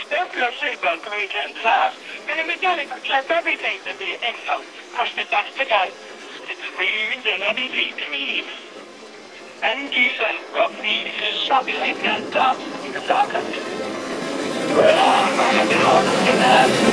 If your seatbelt remains fast, then the mechanic will check everything to be info. Push the dust to go. It's clean and everything clean. And Jesus, what needs is something like that. The darkness. Well, I'm going to be honest in that.